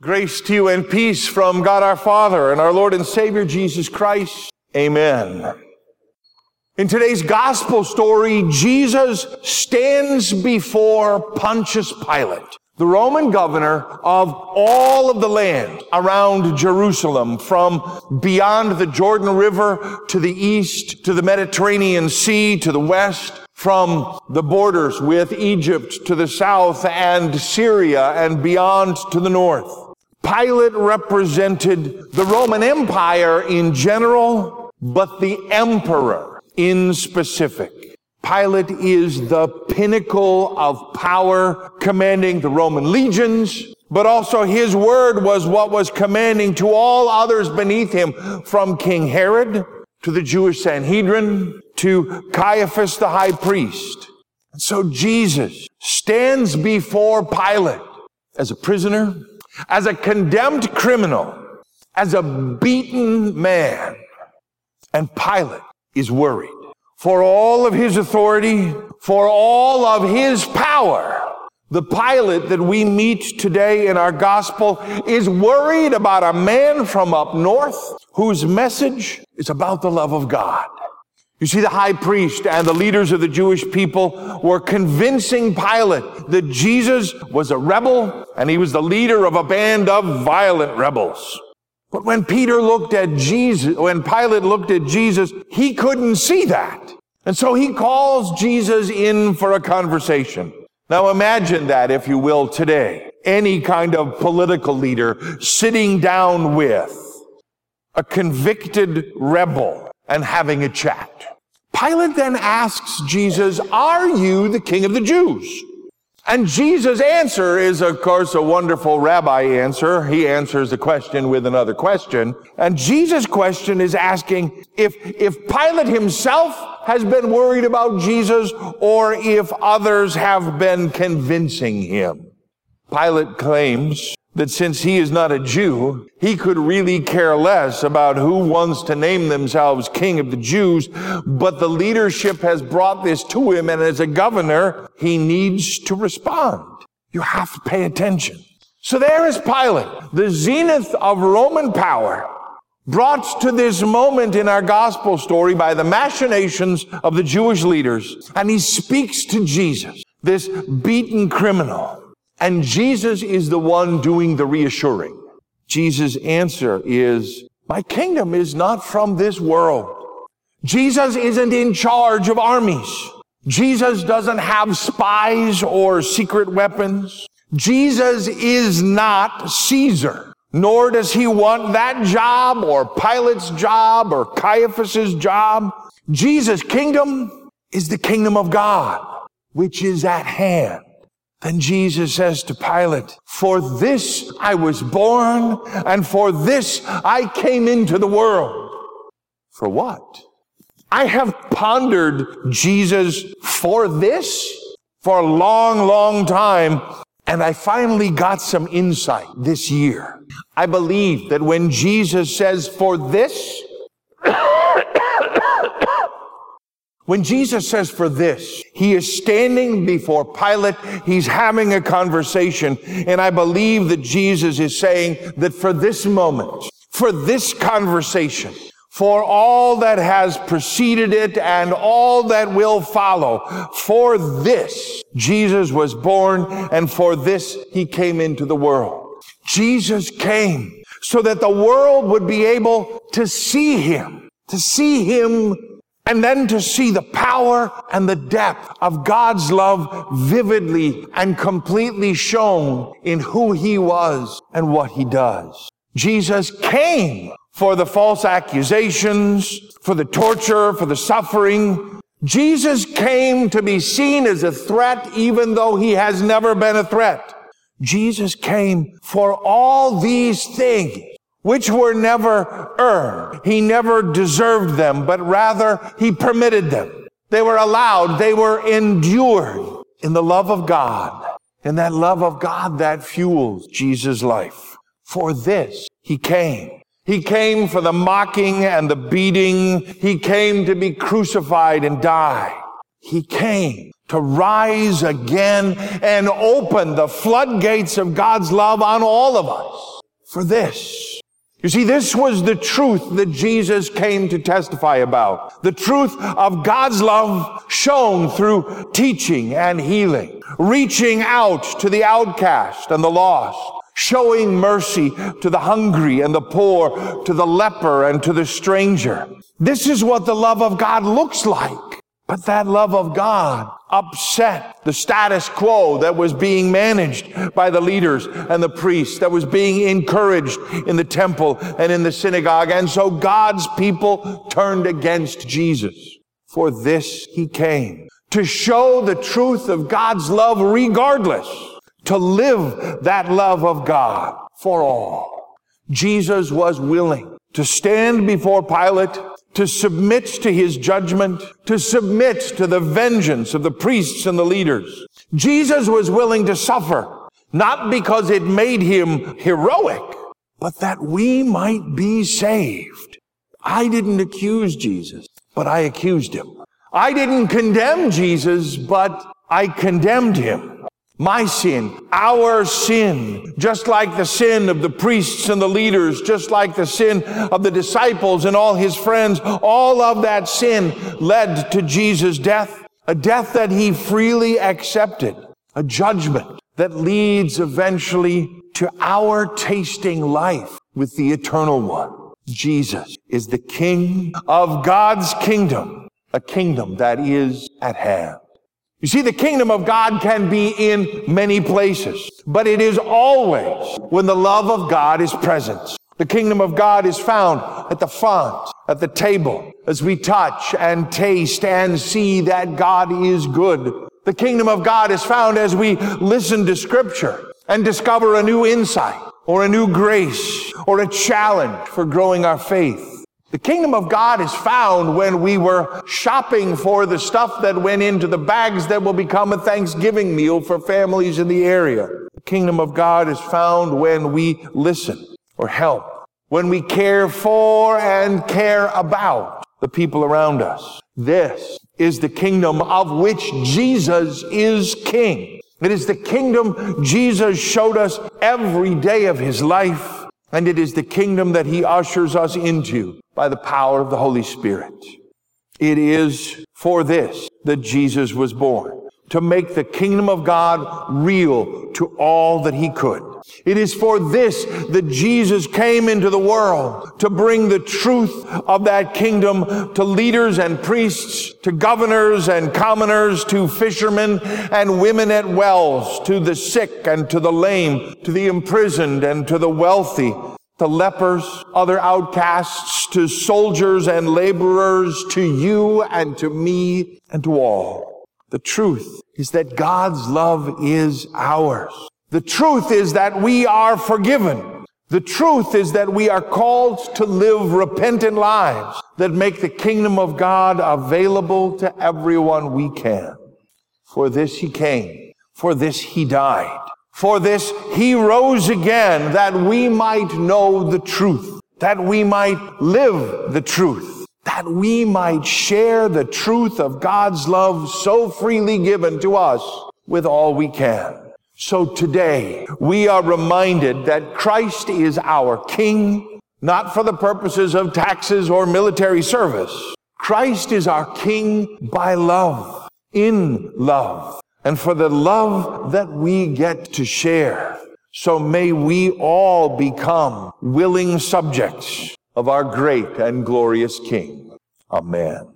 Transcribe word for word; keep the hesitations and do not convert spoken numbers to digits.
Grace to you and peace from God our Father and our Lord and Savior Jesus Christ. Amen. In today's gospel story, Jesus stands before Pontius Pilate, the Roman governor of all of the land around Jerusalem, from beyond the Jordan River to the east, to the Mediterranean Sea, to the west, from the borders with Egypt to the south and Syria and beyond to the north. Pilate represented the Roman Empire in general, but the emperor in specific. Pilate is the pinnacle of power, commanding the Roman legions, but also his word was what was commanding to all others beneath him, from King Herod to the Jewish Sanhedrin to Caiaphas the high priest. And so Jesus stands before Pilate as a prisoner, as a condemned criminal, as a beaten man. And Pilate is worried. For all of his authority, for all of his power, the Pilate that we meet today in our gospel is worried about a man from up north whose message is about the love of God. You see, the high priest and the leaders of the Jewish people were convincing Pilate that Jesus was a rebel and he was the leader of a band of violent rebels. But when Peter looked at Jesus, when Pilate looked at Jesus, he couldn't see that. And so he calls Jesus in for a conversation. Now imagine that, if you will, today. Any kind of political leader sitting down with a convicted rebel and having a chat. Pilate then asks Jesus, "Are you the King of the Jews?" And Jesus' answer is, of course, a wonderful rabbi answer. He answers the question with another question. And Jesus' question is asking if, if Pilate himself has been worried about Jesus or if others have been convincing him. Pilate claims that since he is not a Jew, he could really care less about who wants to name themselves King of the Jews, but the leadership has brought this to him, and as a governor, he needs to respond. You have to pay attention. So there is Pilate, the zenith of Roman power, brought to this moment in our gospel story by the machinations of the Jewish leaders, and he speaks to Jesus, this beaten criminal. And Jesus is the one doing the reassuring. Jesus' answer is, "My kingdom is not from this world." Jesus isn't in charge of armies. Jesus doesn't have spies or secret weapons. Jesus is not Caesar, nor does he want that job or Pilate's job or Caiaphas's job. Jesus' kingdom is the kingdom of God, which is at hand. Then Jesus says to Pilate, "For this I was born, and for this I came into the world." For what? I have pondered Jesus for this for a long, long time, and I finally got some insight this year. I believe that when Jesus says, "For this," when Jesus says "for this," he is standing before Pilate. He's having a conversation. And I believe that Jesus is saying that for this moment, for this conversation, for all that has preceded it and all that will follow, for this Jesus was born, and for this he came into the world. Jesus came so that the world would be able to see him, to see him and then to see the power and the depth of God's love vividly and completely shown in who he was and what he does. Jesus came for the false accusations, for the torture, for the suffering. Jesus came to be seen as a threat even though he has never been a threat. Jesus came for all these things, which were never earned. He never deserved them, but rather he permitted them. They were allowed, they were endured in the love of God, in that love of God that fuels Jesus' life. For this he came. He came for the mocking and the beating. He came to be crucified and die. He came to rise again and open the floodgates of God's love on all of us for this. You see, this was the truth that Jesus came to testify about. The truth of God's love shown through teaching and healing, reaching out to the outcast and the lost, showing mercy to the hungry and the poor, to the leper and to the stranger. This is what the love of God looks like. But that love of God upset the status quo that was being managed by the leaders and the priests, that was being encouraged in the temple and in the synagogue. And so God's people turned against Jesus. For this he came, to show the truth of God's love regardless, to live that love of God for all. Jesus was willing to stand before Pilate, to submit to his judgment, to submit to the vengeance of the priests and the leaders. Jesus was willing to suffer, not because it made him heroic, but that we might be saved. I didn't accuse Jesus, but I accused him. I didn't condemn Jesus, but I condemned him. My sin, our sin, just like the sin of the priests and the leaders, just like the sin of the disciples and all his friends, all of that sin led to Jesus' death, a death that he freely accepted, a judgment that leads eventually to our tasting life with the eternal one. Jesus is the King of God's kingdom, a kingdom that is at hand. You see, the kingdom of God can be in many places, but it is always when the love of God is present. The kingdom of God is found at the font, at the table, as we touch and taste and see that God is good. The kingdom of God is found as we listen to Scripture and discover a new insight or a new grace or a challenge for growing our faith. The kingdom of God is found when we were shopping for the stuff that went into the bags that will become a Thanksgiving meal for families in the area. The kingdom of God is found when we listen or help, when we care for and care about the people around us. This is the kingdom of which Jesus is king. It is the kingdom Jesus showed us every day of his life, and it is the kingdom that he ushers us into by the power of the Holy Spirit. It is for this that Jesus was born, to make the kingdom of God real to all that he could. It is for this that Jesus came into the world, to bring the truth of that kingdom to leaders and priests, to governors and commoners, to fishermen and women at wells, to the sick and to the lame, to the imprisoned and to the wealthy, to lepers, other outcasts, to soldiers and laborers, to you and to me and to all. The truth is that God's love is ours. The truth is that we are forgiven. The truth is that we are called to live repentant lives that make the kingdom of God available to everyone we can. For this he came. For this he died. For this he rose again, that we might know the truth, that we might live the truth, that we might share the truth of God's love so freely given to us with all we can. So today, we are reminded that Christ is our King, not for the purposes of taxes or military service. Christ is our King by love, in love, and for the love that we get to share. So may we all become willing subjects of our great and glorious King. Amen.